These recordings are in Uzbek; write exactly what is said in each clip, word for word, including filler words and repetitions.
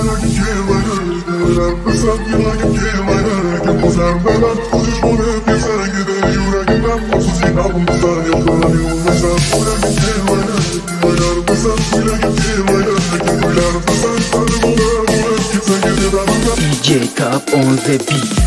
D J Top on the beat.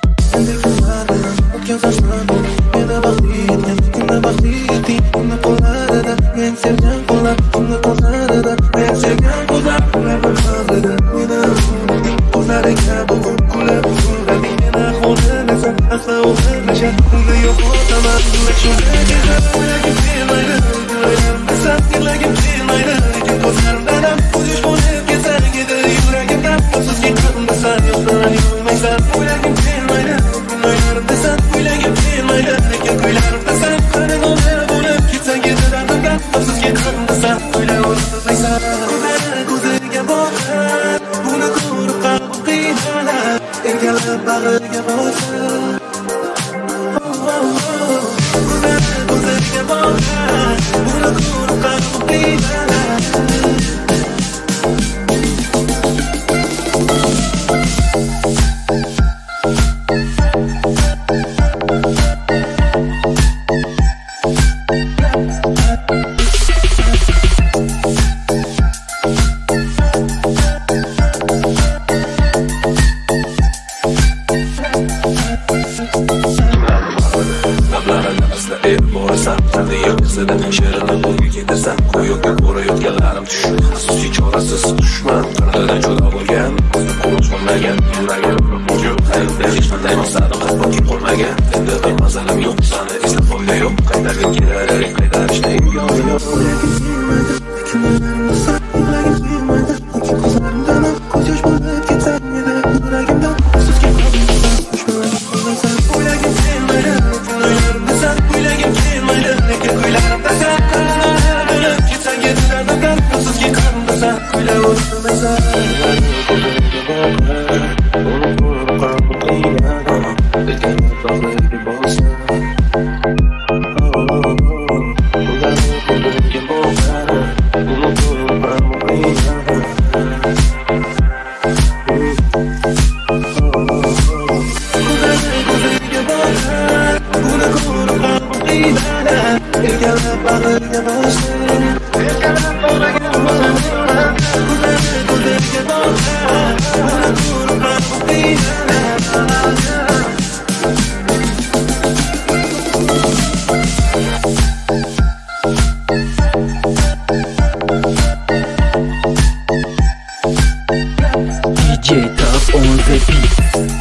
She'rini qo'lga keltirsam ko'yoqqa ko'rayotganlarim tushib asosiy chorasiz dushman qanaqadan judo bo'lgan qo'rqmagan yuragim yo'q hayotda hech qanday maqsadim hattoki qolmagan endi bir mazalim yo'q sani eslab foyda yo'q qaytargim kelar qaytarishda imkoni yo'q D J Top on the beat.